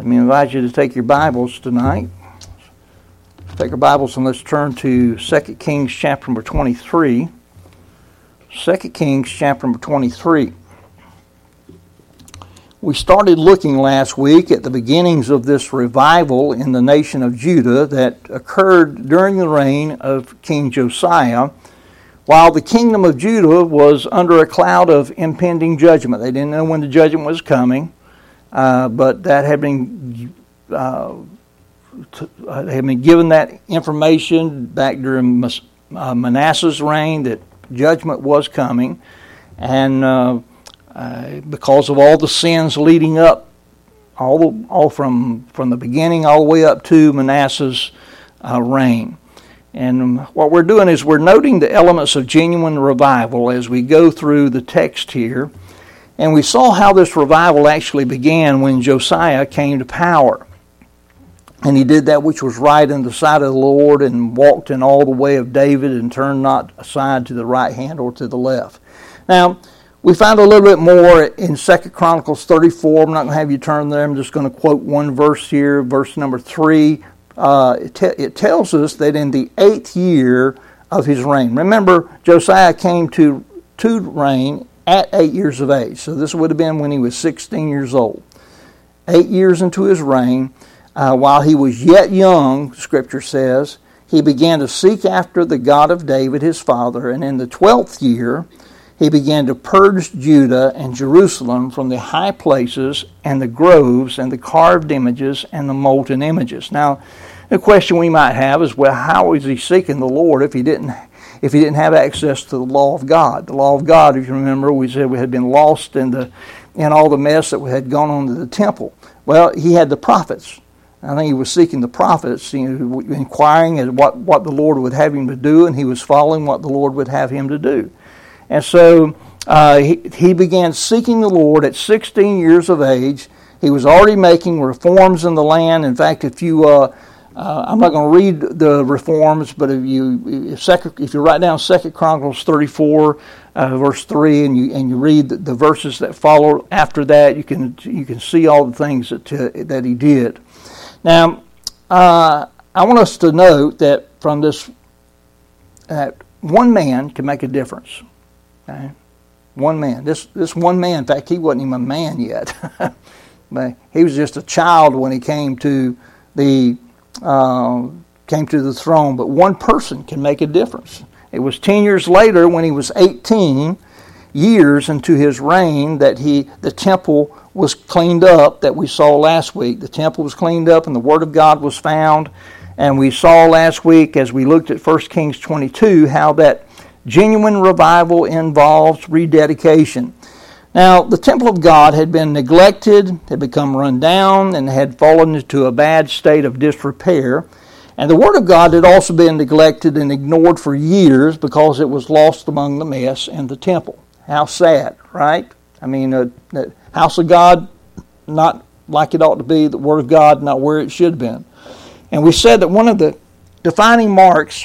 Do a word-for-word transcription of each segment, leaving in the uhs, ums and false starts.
Let me invite you to take your Bibles tonight. Let's take our Bibles and let's turn to Second Kings chapter number twenty-three. Second Kings chapter number twenty-three. We started looking last week at the beginnings of this revival in the nation of Judah that occurred during the reign of King Josiah, while the kingdom of Judah was under a cloud of impending judgment. They didn't know when the judgment was coming. Uh, but that had been uh, t- uh, had been given that information back during Mas- uh, Manasseh's reign that judgment was coming, and uh, uh, because of all the sins leading up, all the, all from from the beginning all the way up to Manasseh's uh, reign. And what we're doing is we're noting the elements of genuine revival as we go through the text here. And we saw how this revival actually began when Josiah came to power. And he did that which was right in the sight of the Lord and walked in all the way of David and turned not aside to the right hand or to the left. Now, we found a little bit more in Second Chronicles thirty-four. I'm not going to have you turn there. I'm just going to quote one verse here, verse number three. Uh, it, te- it tells us that in the eighth year of his reign. Remember, Josiah came to, to reign at eight years of age. So this would have been when he was sixteen years old. Eight years into his reign, uh, while he was yet young, Scripture says, he began to seek after the God of David, his father, and in the twelfth year, he began to purge Judah and Jerusalem from the high places and the groves and the carved images and the molten images. Now, the question we might have is, well, how was he seeking the Lord if he didn't if he didn't have access to the law of God? The law of God, if you remember, we said we had been lost in the in all the mess that had gone on to the temple. Well, he had the prophets. I think he was seeking the prophets, you know, inquiring at what, what the Lord would have him to do, and he was following what the Lord would have him to do. And so uh, he, he began seeking the Lord at sixteen years of age. He was already making reforms in the land. In fact, if you... Uh, Uh, I'm not going to read the reforms, but if you if, second, if you write down Second Chronicles thirty-four, uh, verse three, and you and you read the, the verses that follow after that, you can you can see all the things that uh, that he did. Now, uh, I want us to note that from this, that one man can make a difference. Okay? One man. This this one man. In fact, he wasn't even a man yet, but he was just a child when he came to the. Uh, came to the throne, but one person can make a difference. It was ten years later, when he was eighteen years into his reign, that he the temple was cleaned up, that we saw last week. The temple was cleaned up and the Word of God was found. And we saw last week, as we looked at First Kings twenty-two, how that genuine revival involves rededication. Now, the temple of God had been neglected, had become run down, and had fallen into a bad state of disrepair. And the Word of God had also been neglected and ignored for years because it was lost among the mess in the temple. How sad, right? I mean, uh, the house of God, not like it ought to be, the Word of God, not where it should have been. And we said that one of the defining marks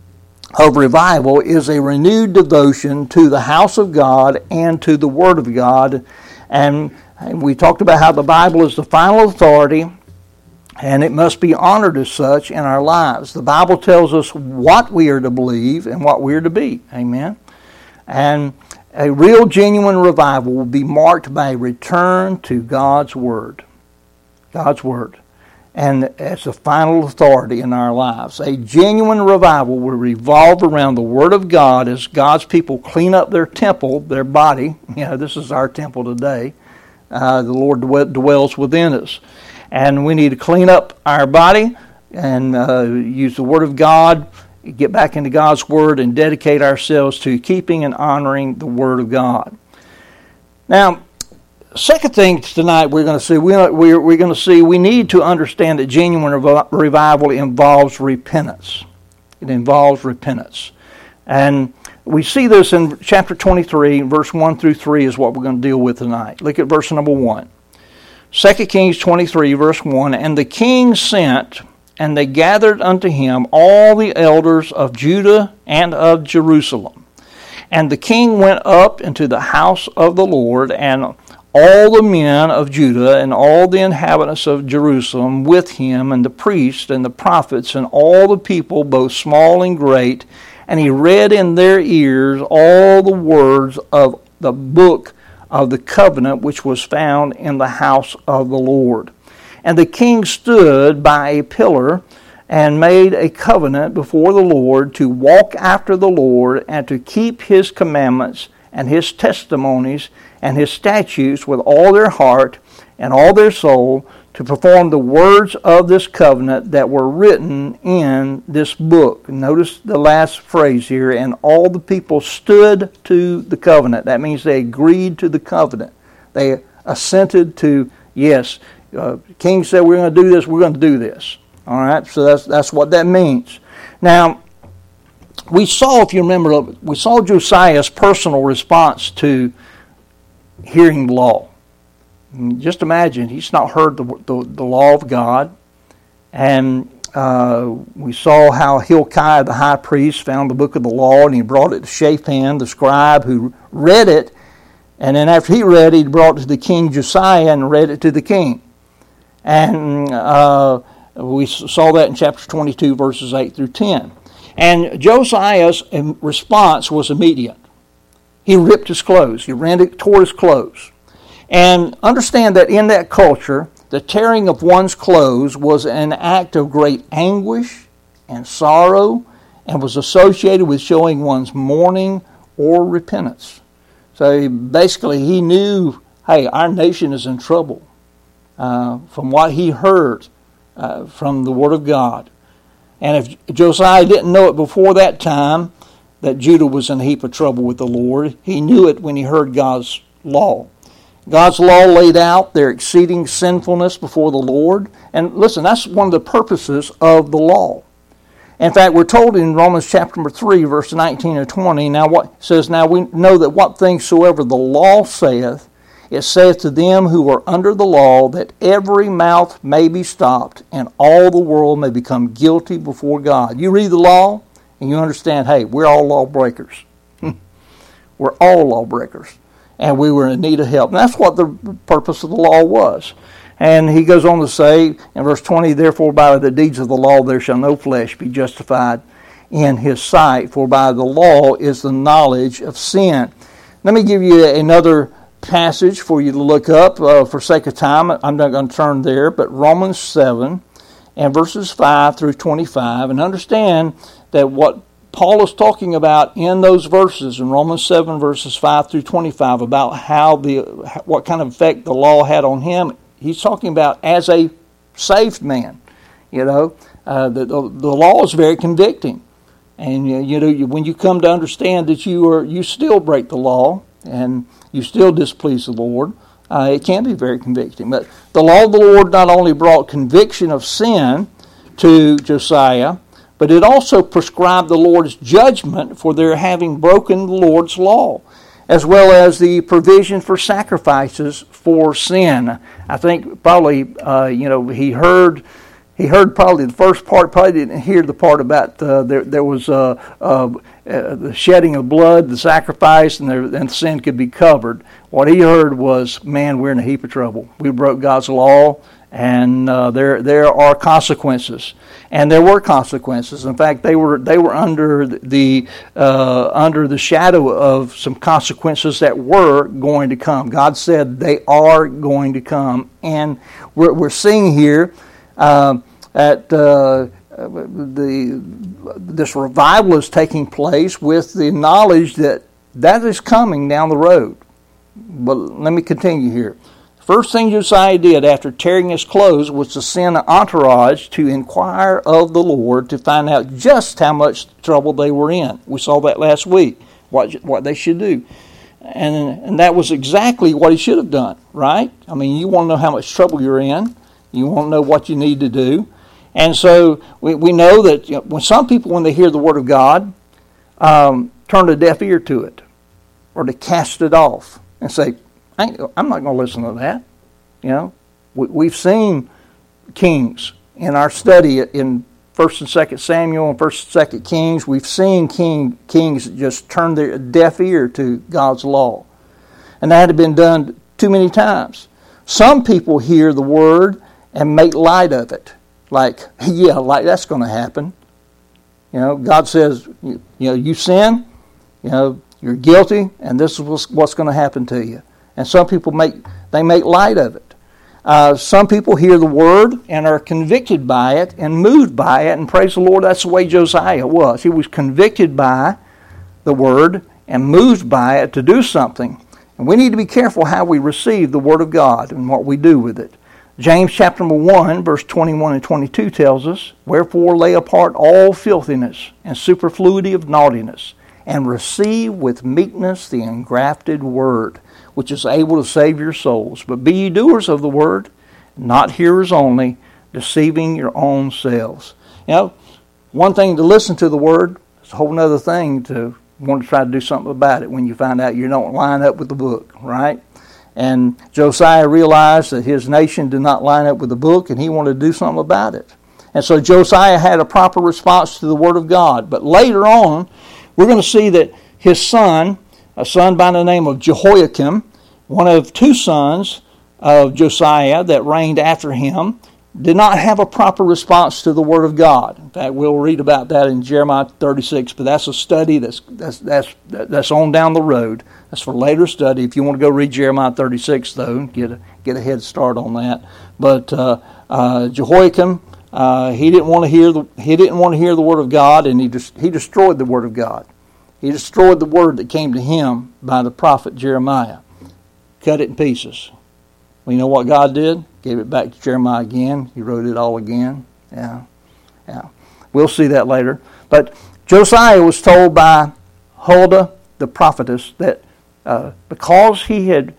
of revival is a renewed devotion to the house of God and to the Word of God. And we talked about how the Bible is the final authority, and it must be honored as such in our lives. The Bible tells us what we are to believe and what we are to be. Amen. And a real, genuine revival will be marked by a return to God's Word. God's Word. And as the final authority in our lives. A genuine revival will revolve around the Word of God as God's people clean up their temple, their body. You know, this is our temple today. Uh, the Lord dwells within us. And we need to clean up our body and uh, use the Word of God, get back into God's Word, and dedicate ourselves to keeping and honoring the Word of God. Now, second thing tonight we're going to see, we're, we're going to see we need to understand that genuine revival involves repentance. It involves repentance. And we see this in chapter twenty-three, verse one through three is what we're going to deal with tonight. Look at verse number one. Second Kings twenty-three, verse one, And the king sent, and they gathered unto him all the elders of Judah and of Jerusalem. And the king went up into the house of the Lord, and all the men of Judah and all the inhabitants of Jerusalem with him, and the priests and the prophets and all the people, both small and great. And he read in their ears all the words of the book of the covenant which was found in the house of the Lord. And the king stood by a pillar and made a covenant before the Lord to walk after the Lord and to keep his commandments and his testimonies and his statutes with all their heart and all their soul, to perform the words of this covenant that were written in this book. Notice the last phrase here, and all the people stood to the covenant. That means they agreed to the covenant. They assented to, yes, uh, king said we're going to do this, we're going to do this. All right, so that's that's what that means. Now, we saw, if you remember, we saw Josiah's personal response to hearing the law. Just imagine, he's not heard the, the, the law of God. And uh, we saw how Hilkiah the high priest found the book of the law, and he brought it to Shaphan, the scribe, who read it. And then after he read it, he brought it to the king Josiah and read it to the king. And uh, we saw that in chapter twenty-two, verses eight through ten. And Josiah's response was immediate. He ripped his clothes. He ran it, tore his clothes. And understand that in that culture, the tearing of one's clothes was an act of great anguish and sorrow, and was associated with showing one's mourning or repentance. So basically, he knew, hey, our nation is in trouble uh, from what he heard uh, from the Word of God. And if Josiah didn't know it before that time, that Judah was in a heap of trouble with the Lord, he knew it when he heard God's law. God's law laid out their exceeding sinfulness before the Lord. And listen, that's one of the purposes of the law. In fact, we're told in Romans chapter number three, verse nineteen and twenty, now what it says, now we know that what things soever the law saith, it saith to them who are under the law, that every mouth may be stopped, and all the world may become guilty before God. You read the law, and you understand, hey, we're all lawbreakers. We're all lawbreakers. And we were in need of help. And that's what the purpose of the law was. And he goes on to say in verse twenty, therefore by the deeds of the law there shall no flesh be justified in his sight, for by the law is the knowledge of sin. Let me give you another passage for you to look up. Uh, for sake of time, I'm not going to turn there, but Romans seven and verses five through twenty-five. And understand that what Paul is talking about in those verses in Romans seven verses five through twenty-five about how the what kind of effect the law had on him. He's talking about as a saved man. You know, uh, the, the the law is very convicting, and you know you, when you come to understand that you are you still break the law and you still displease the Lord, uh, it can be very convicting. But the law of the Lord not only brought conviction of sin to Josiah, but it also prescribed the Lord's judgment for their having broken the Lord's law, as well as the provision for sacrifices for sin. I think probably, uh, you know, he heard he heard probably the first part, probably didn't hear the part about uh, there there was uh, uh, uh, the shedding of blood, the sacrifice, and, there, and sin could be covered. What he heard was, man, we're in a heap of trouble. We broke God's law. And uh, there there are consequences, and there were consequences. In fact, they were they were under the uh, under the shadow of some consequences that were going to come. God said they are going to come, and we're we're seeing here uh, that uh, the this revival is taking place with the knowledge that that is coming down the road. But let me continue here. First thing Josiah did after tearing his clothes was to send an entourage to inquire of the Lord to find out just how much trouble they were in. We saw that last week, what what they should do. And, and that was exactly what he should have done, right? I mean, you want to know how much trouble you're in. You want to know what you need to do. And so we, we know that you know, when some people, when they hear the Word of God, um, turn a deaf ear to it, or to cast it off and say, I'm not going to listen to that. You know, we, we've seen kings in our study in First and Second Samuel and First and Second Kings. We've seen king kings just turn their deaf ear to God's law, and that had been done too many times. Some people hear the word and make light of it. Like, yeah, like that's going to happen. You know, God says, you, you know, you sin, you know, you're guilty, and this is what's going to happen to you. And some people make, they make light of it. Uh, some people hear the word and are convicted by it and moved by it, and praise the Lord, that's the way Josiah was. He was convicted by the word and moved by it to do something. And we need to be careful how we receive the word of God and what we do with it. James chapter number one, verse twenty-one and twenty-two tells us, "Wherefore lay apart all filthiness and superfluity of naughtiness, and receive with meekness the engrafted word, which is able to save your souls. But be ye doers of the word, not hearers only, deceiving your own selves." You know, one thing to listen to the word, it's a whole other thing to want to try to do something about it when you find out you don't line up with the book, right? And Josiah realized that his nation did not line up with the book, and he wanted to do something about it. And so Josiah had a proper response to the word of God. But later on, we're going to see that his son, a son by the name of Jehoiakim, one of two sons of Josiah that reigned after him, did not have a proper response to the word of God. In fact, we'll read about that in Jeremiah thirty-six, but that's a study that's that's that's that's on down the road. That's for later study. If you want to go read Jeremiah thirty-six, though, get a, get a head start on that. But uh, uh, Jehoiakim, uh, he didn't want to hear the he didn't want to hear the word of God, and he just he destroyed the word of God. He destroyed the word that came to him by the prophet Jeremiah. Cut it in pieces. Well, you know what God did? Gave it back to Jeremiah again. He wrote it all again. Yeah, yeah. We'll see that later. But Josiah was told by Huldah the prophetess that uh, because he had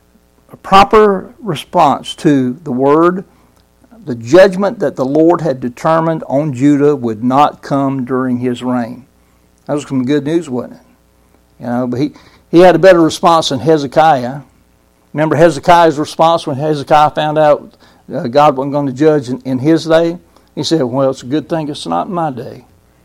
a proper response to the word, the judgment that the Lord had determined on Judah would not come during his reign. That was some good news, wasn't it? You know, but he, he had a better response than Hezekiah. Remember Hezekiah's response when Hezekiah found out uh, God wasn't going to judge in, in his day? He said, well, it's a good thing it's not in my day.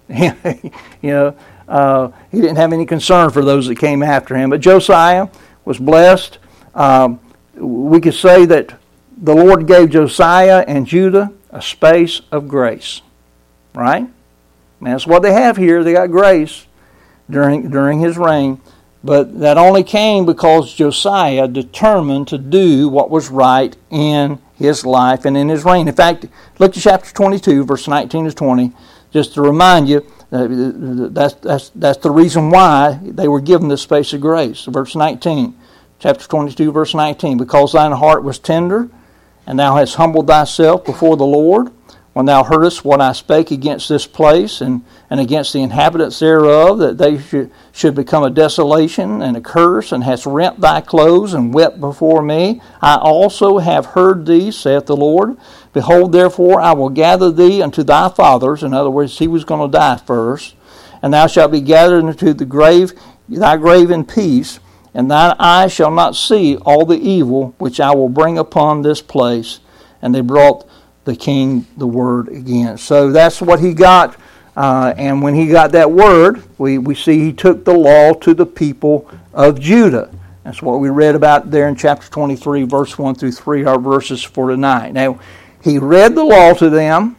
you know, uh, he didn't have any concern for those that came after him. But Josiah was blessed. Um, we could say that the Lord gave Josiah and Judah a space of grace. Right? And that's what they have here. They got grace during during his reign. But that only came because Josiah determined to do what was right in his life and in his reign. In fact, look at chapter twenty-two, verse nineteen to twenty, just to remind you that that's, that's, that's the reason why they were given this space of grace. Verse nineteen, chapter twenty-two, verse nineteen, "Because thine heart was tender, and thou hast humbled thyself before the Lord, when thou heardest what I spake against this place and, and against the inhabitants thereof, that they should, should become a desolation and a curse, and hast rent thy clothes and wept before me, I also have heard thee, saith the Lord. Behold, therefore, I will gather thee unto thy fathers." In other words, he was going to die first. "And thou shalt be gathered into the grave, thy grave in peace, and thine eye shall not see all the evil which I will bring upon this place." And they brought the king the word again. So that's what he got. Uh, and when he got that word, we, we see he took the law to the people of Judah. That's what we read about there in chapter twenty-three, verse one through three, our verses for tonight. Now, he read the law to them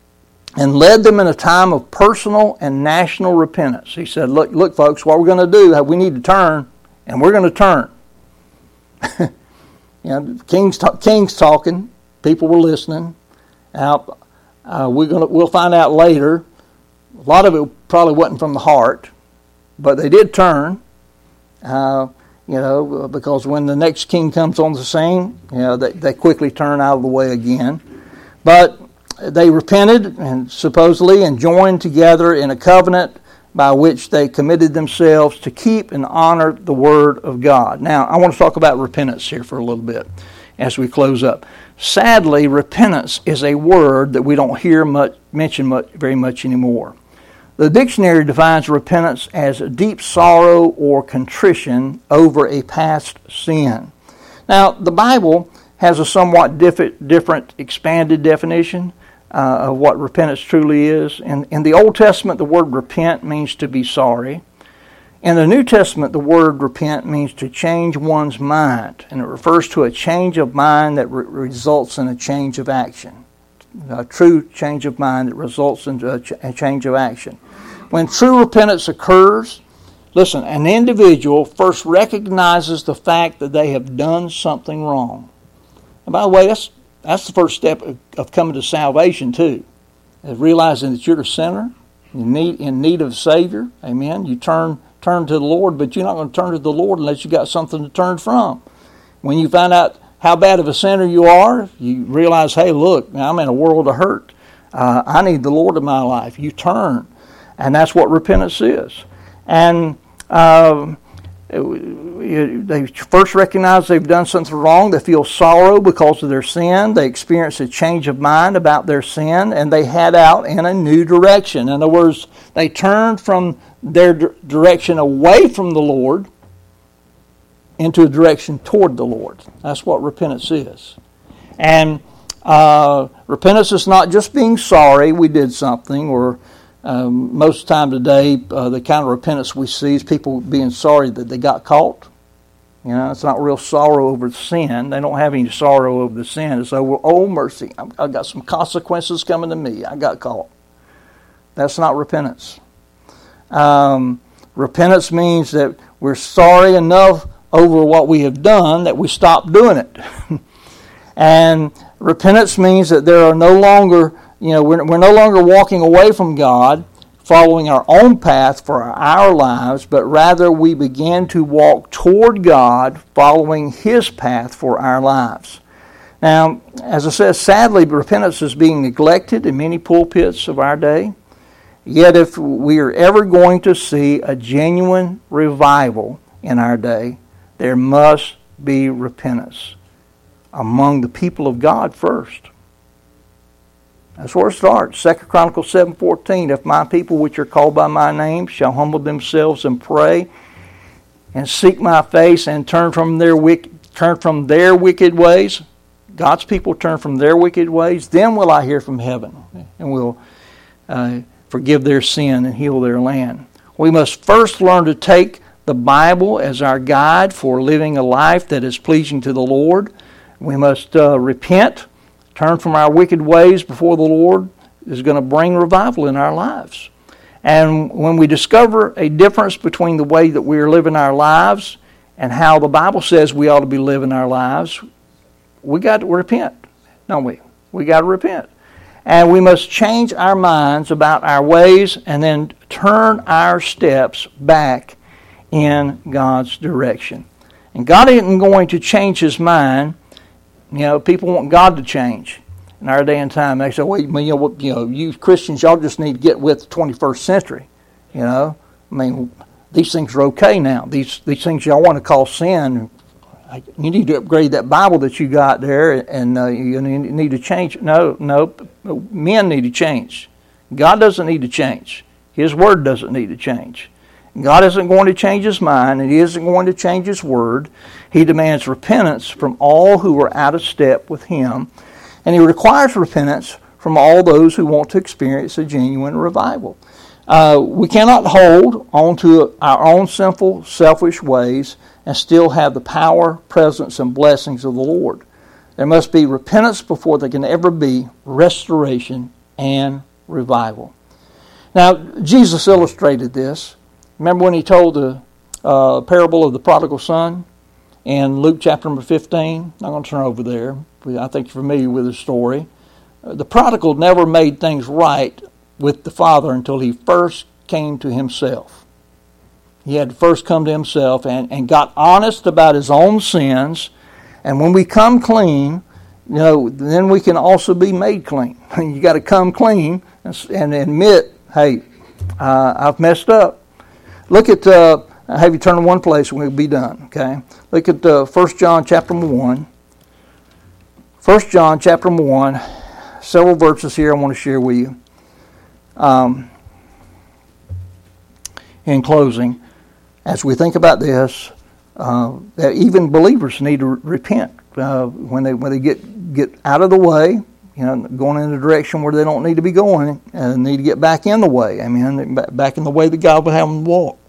and led them in a time of personal and national repentance. He said, look, look, folks, what we're going to do, we need to turn, and we're going to turn. you know, king's, king's talking. People were listening. Now, uh, we're gonna we'll find out later. A lot of it probably wasn't from the heart, but they did turn. Uh, you know, because when the next king comes on the scene, you know, they, they quickly turn out of the way again. But they repented and supposedly and joined together in a covenant by which they committed themselves to keep and honor the word of God. Now, I want to talk about repentance here for a little bit as we close up. Sadly, repentance is a word that we don't hear much mentioned much, very much anymore. The dictionary defines repentance as a deep sorrow or contrition over a past sin. Now, the Bible has a somewhat diff- different expanded definition uh, of what repentance truly is. In, in the Old Testament, the word repent means to be sorry. In the New Testament, the word repent means to change one's mind, and it refers to a change of mind that re- results in a change of action. A true change of mind that results in a, ch- a change of action. When true repentance occurs, listen, an individual first recognizes the fact that they have done something wrong. And by the way, that's that's the first step of, of coming to salvation too, is realizing that you're a sinner, in need in need of a Savior. Amen. You turn turn to the Lord, but you're not going to turn to the Lord unless you got something to turn from. When you find out how bad of a sinner you are, you realize, hey, look, I'm in a world of hurt. Uh, I need the Lord in my life. You turn, and that's what repentance is. And uh, they first recognize they've done something wrong. They feel sorrow because of their sin. They experience a change of mind about their sin, and they head out in a new direction. In other words, they turn from their direction away from the Lord into a direction toward the Lord. That's what repentance is. And uh, repentance is not just being sorry we did something, or um, most of the time today, uh, the kind of repentance we see is people being sorry that they got caught. You know, it's not real sorrow over the sin. They don't have any sorrow over the sin. It's over, oh, mercy, I've got some consequences coming to me. I got caught. That's not repentance. Um, repentance means that we're sorry enough over what we have done that we stop doing it. And repentance means that there are no longer, you know, we're, we're no longer walking away from God, following our own path for our lives, but rather we begin to walk toward God, following His path for our lives. Now, as I said, sadly, repentance is being neglected in many pulpits of our day. Yet if we are ever going to see a genuine revival in our day, there must be repentance among the people of God first. That's where it starts. Second Chronicles seven fourteen, if my people which are called by my name shall humble themselves and pray and seek my face and turn from their wicked, turn from their wicked ways, God's people turn from their wicked ways, then will I hear from heaven and will uh, forgive their sin and heal their land. We must first learn to take the Bible as our guide for living a life that is pleasing to the Lord. We must uh, repent, turn from our wicked ways before the Lord is going to bring revival in our lives. And when we discover a difference between the way that we are living our lives and how the Bible says we ought to be living our lives, we got to repent, don't we? We got to repent. And we must change our minds about our ways and then turn our steps back in God's direction. And God isn't going to change His mind. You know, people want God to change. In our day and time, they say, well, you know, you know, you Christians, y'all just need to get with the twenty-first century. You know, I mean, these things are okay now. These these things y'all want to call sin, you need to upgrade that Bible that you got there, and uh, you need to change. No, no, men need to change. God doesn't need to change. His Word doesn't need to change. God isn't going to change His mind, and He isn't going to change His Word. He demands repentance from all who are out of step with Him, and He requires repentance from all those who want to experience a genuine revival. Uh, we cannot hold on to our own sinful, selfish ways and still have the power, presence, and blessings of the Lord. There must be repentance before there can ever be restoration and revival. Now, Jesus illustrated this. Remember when He told the uh, parable of the prodigal son in Luke chapter number fifteen? I'm not going to turn over there. I think you're familiar with the story. Uh, the prodigal never made things right with the father until he first came to himself. He had to first come to himself and, and got honest about his own sins. And when we come clean, you know, then we can also be made clean. You got to come clean and, and admit, hey, uh, I've messed up. Look at, uh, I have you turn to one place and we'll be done, okay? Look at uh, First John chapter one. First John chapter one, several verses here I want to share with you. Um, in closing, as we think about this, uh, that even believers need to re- repent uh, when they when they get get out of the way, you know, going in a direction where they don't need to be going, and need to get back in the way. I mean, back in the way that God would have them walk.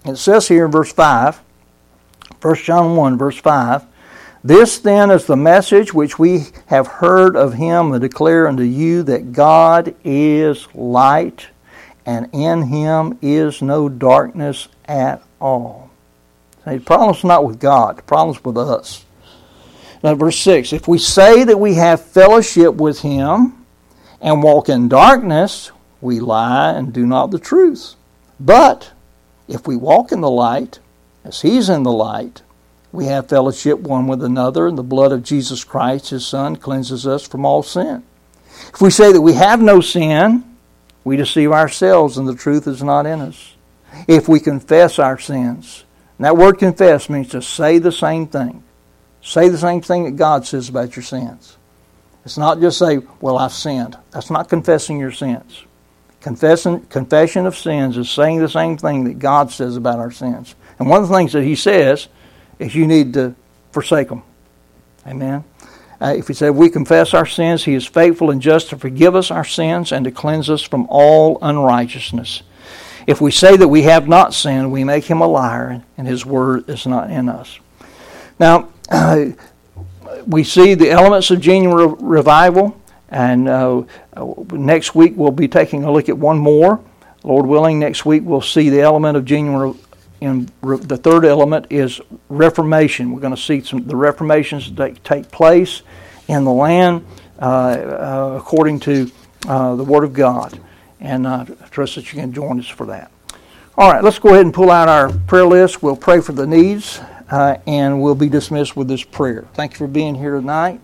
It says here in verse five, First John one, verse five, "This then is the message which we have heard of him and declare unto you, that God is light, and in him is no darkness at all." See, the problem's not with God. The problem's with us. Now, verse six, "If we say that we have fellowship with him and walk in darkness, we lie and do not the truth. But if we walk in the light, as he's in the light, we have fellowship one with another, and the blood of Jesus Christ, his Son, cleanses us from all sin. If we say that we have no sin, we deceive ourselves, and the truth is not in us. If we confess our sins," and that word confess means to say the same thing. Say the same thing that God says about your sins. It's not just say, "Well, I've sinned." That's not confessing your sins. Confessing, confession of sins is saying the same thing that God says about our sins. And one of the things that he says is you need to forsake them. Amen. Uh, if he said, "We confess our sins, he is faithful and just to forgive us our sins and to cleanse us from all unrighteousness. If we say that we have not sinned, we make him a liar, and his word is not in us." Now, uh, we see the elements of genuine re- revival, and uh, next week we'll be taking a look at one more. Lord willing, next week we'll see the element of genuine re- in re- the third element is Reformation. We're going to see some the Reformations that take place in the land uh, uh, according to uh, the Word of God. And uh, I trust that you can join us for that. All right, let's go ahead and pull out our prayer list. We'll pray for the needs, uh, and we'll be dismissed with this prayer. Thank you for being here tonight.